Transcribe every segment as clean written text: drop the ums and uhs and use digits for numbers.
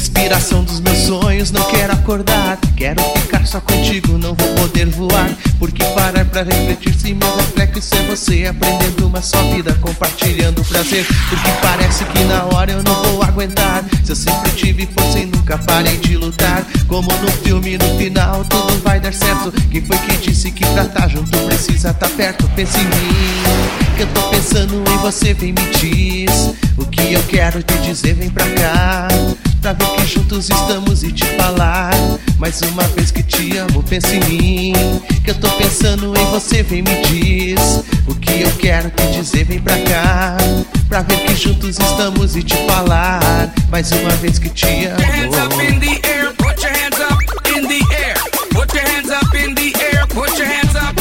inspiração dos meus sonhos, não quero acordar. Quero ficar só contigo, não vou poder voar. Porque parar pra refletir se meu reflexo é você, aprendendo uma só vida, compartilhando prazer. Porque parece que na hora eu não vou aguentar. Se eu sempre tive força e nunca parei de lutar. Como no filme, no final tudo vai dar certo. Quem foi que disse que pra tá junto precisa tá perto? Pense em mim, que eu tô pensando em você, vem me diz o que eu quero te dizer, vem pra cá, pra ver que juntos estamos e te falar mais uma vez que te amo. Pense em mim, que eu tô pensando em você, vem me diz o que eu quero te dizer, vem pra cá, pra ver que juntos estamos e te falar mais uma vez que te amo. Hands up in the air, put your hands up in the air, put your hands up in the air, put your hands up.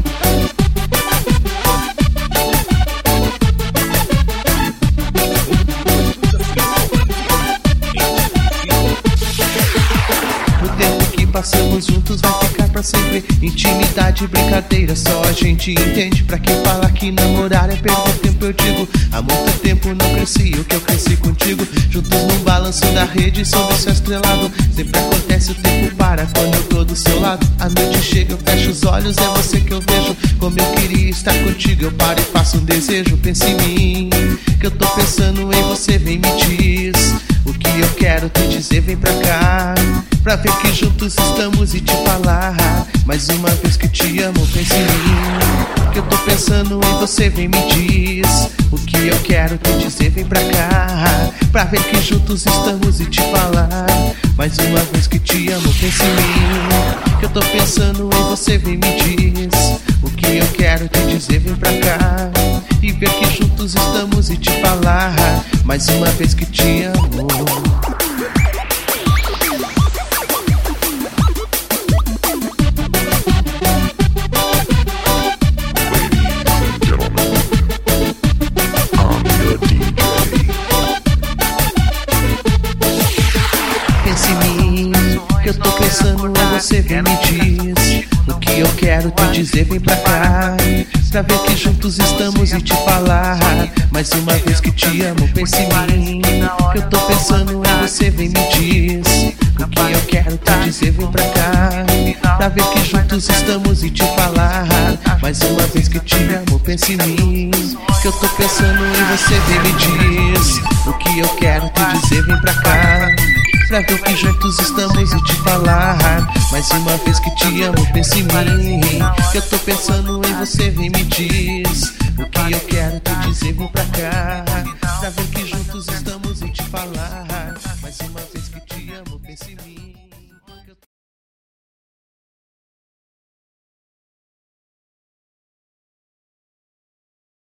Passamos juntos vai ficar pra sempre. Intimidade, brincadeira, só a gente entende. Pra quem fala que namorar é perder tempo, eu digo, há muito tempo não cresci o que eu cresci contigo. Juntos num balanço da rede, sob o céu estrelado. Sempre acontece, o tempo para quando eu tô do seu lado. A noite chega, eu fecho os olhos, é você que eu vejo. Como eu queria estar contigo, eu paro e faço um desejo. Pense em mim, que eu tô pensando em você, vem me diz o que eu quero te dizer, vem pra cá, pra ver que juntos estamos e te falar mais uma vez que te amo. Pense em mim, que eu tô pensando em você, vem me diz o que eu quero te dizer, vem pra cá, pra ver que juntos estamos e te falar mais uma vez que te amo. Pense em mim, que eu tô pensando em você, vem me diz o que eu quero te dizer, vem pra cá, e ver que juntos estamos e te falar mais uma vez que te amo. Pense em mim, que eu tô pensando em você, vem me diz o que eu quero te dizer, vem pra cá, pra ver que juntos estamos e te falar mais uma vez que te amo. Pense em mim, que eu tô pensando em você, vem me diz o que eu quero te dizer, vem pra cá, pra ver que juntos estamos e te falar mais uma vez que te amo. Pense em mim, que eu tô pensando em você, vem me diz o que eu quero te dizer, vem pra cá, pra ver que juntos estamos e te falar mais uma vez que te amo. Pense em mim, que eu tô pensando em você, vem me diz o que eu quero te dizer, vem pra cá, pra ver que juntos estamos e te falar mais uma vez.